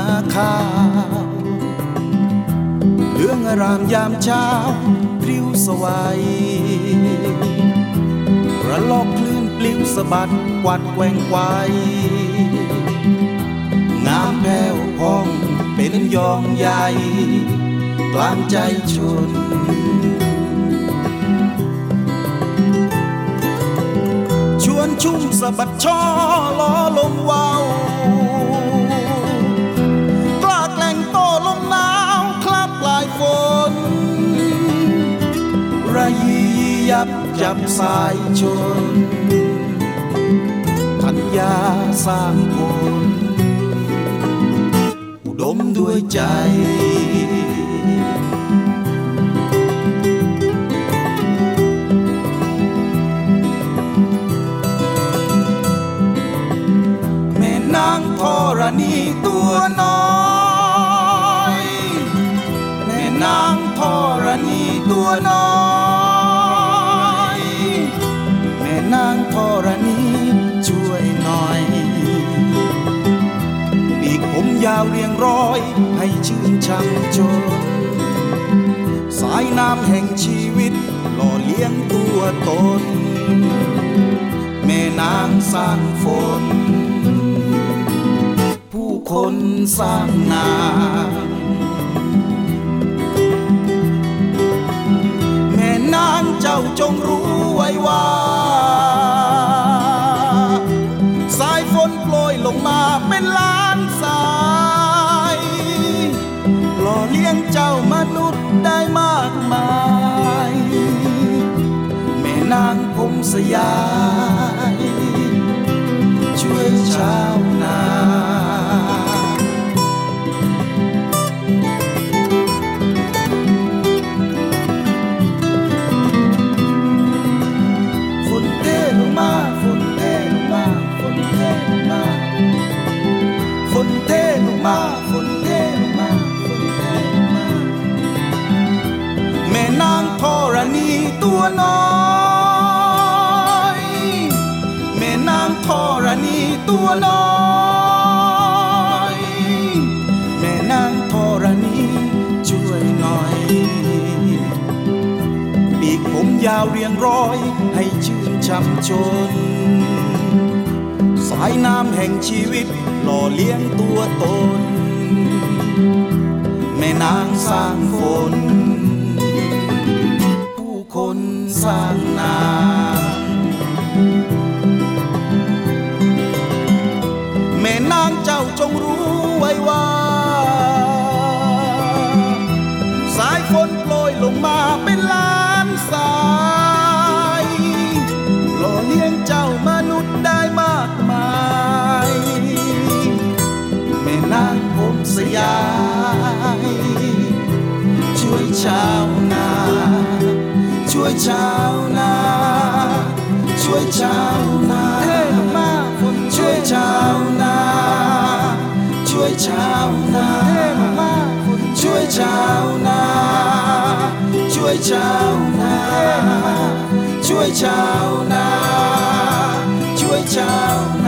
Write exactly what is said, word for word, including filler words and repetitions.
นาข้าวเหลืองอารามยามเช้าพริ้วสวายระลอกคลื่นปลิวสะบัดกวัดแกว่งไกวงามแผ้วพองเป็นยองใหญ่กลางใจชนชวนชุ่มสะบัดช่อล้อลมวาวกล้าแกล้งโต้ลมหนาวคลาปลายฝนระยียับจับสายชนทัญญาสร้างคนอุดมด้วยใจแม่นางธรณีตัวน้อยแม่นางธรณีตัวน้อยแม่นางธรณีช่วยหน่อยปีกผมยาวเรียงร้อยให้ชื่นช่ำชนสายน้ำแห่งชีวิตหล่อเลี้ยงตัวตนแม่นางสร้างฝนผู้คนสร้างนางแม่นางเจ้าจงรู้ไว้ว่าสายฝนโปรยลงมาเป็นล้านสายหล่อเลี้ยงเจ้ามนุษย์ได้มากมายแม่นางผมสยายช่วยชาวนาฝนเทลงมาฝนเทลงมาฝนเทลงมาฝนเทลงมาฝนเทลงมาฝนเทลงมาแม่นางธรณีตัวน้อยแม่นางธรณีตัวน้อยแม่นางธรณีช่วยหน่อยปีกผมยาวเรียงร้อยให้ชื่นช่ำชนสายน้ำแห่งชีวิตหล่อเลี้ยงตัวตนแม่นางสร้างฝนผู้คนสร้างนาแม่นางเจ้าจงรู้ไว้ว่าสายฝนโปรยลงมาเป็นล้านสายหล่อเลี้ยงเจ้ามนุษย์ได้มากมายแม่นางผมสยายช่วยชาวนาช่วยชาวนาช่วยชาวนาเฮ้ลงมาฝนช่วยชาวนาช่วยชาวนาเฮ้ลงมาฝนช่วยชาวนาช่วยชาวนาช่วยชาวนาช่วยชาวนา